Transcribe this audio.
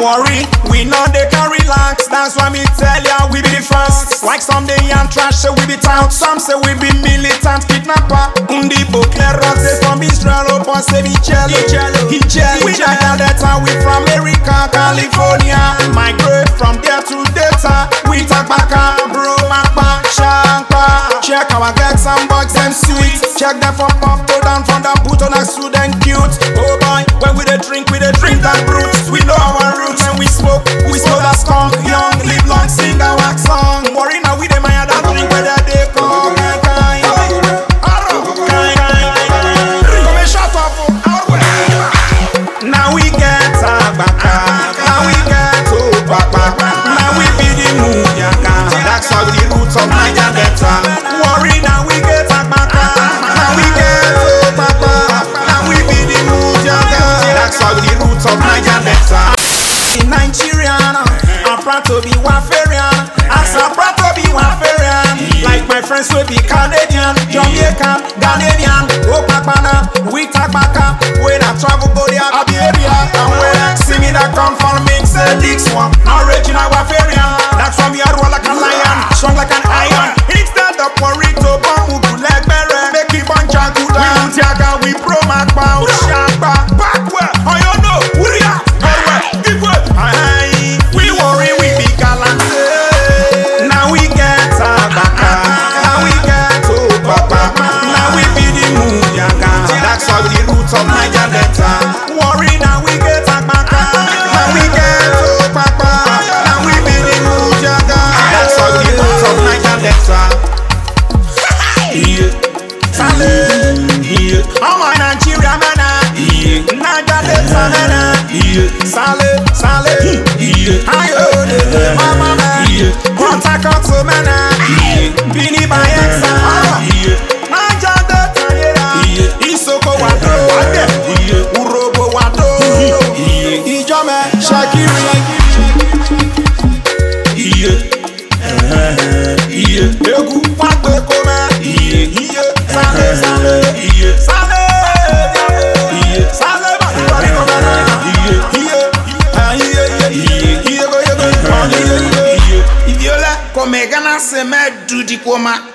worry, we know they can relax. That's why me tell ya we be the first. Like some day and trash say we be tout. Some say we be militant kidnapper. Undi Bokler say from Israel, open say be jello. We not Delta, we from America, California. Migrate from there to Delta. We talk back bro, Makba, Shankpa. Check our gags and bugs, them sweet. Check them from up to down, from the boot on a student cute. Oh boy, when we dey drink that brute. We know our roots and we smoke that skunk. Young, live long, sing our song. Worry now we dey maya that drink where they come. Now we get Tabaka, now we get Obaka, now we be the Muyaka. That's all the roots of Niger Delta. Worry now we get Tabaka, now we get Obaka, now we be the Muyaka. That's all the roots of Niger Delta. In Nigerian, I'm proud to be Wafarian. I'm proud to be Wafarian. Like my friends will be Canadian, Jamaican, Ghanaian, Opakana, we talk back. When I travel go there, I'll be area. And when I see me that come from mix Dix one, original Wafarian. That's from me I roll like a lion, strong like an iron. Instead of Morito, Bamu, leg berry, make it bunch of good. We Mutiaga, we pro Makba, Shamba, backward. Oh you know, we are, give way. We worry, we be gallant. Now we get Tabaka, now we get Obaka, now we be the Muyaka. That's all the roots of Niger Delta. Worry now we get Tabaka, now we get Obaka, now we be the Muyaka. That's all the roots of Niger Delta. Saleh, I'm a Nigeria man. Niger Delta man. Saleh, ayo, mama man. Contact to man. Bini by Exa. Niger Delta Isoko wado, Urobo wado. Ijome Shakiri. Egu wado kome. Come Ghana se me do di koma.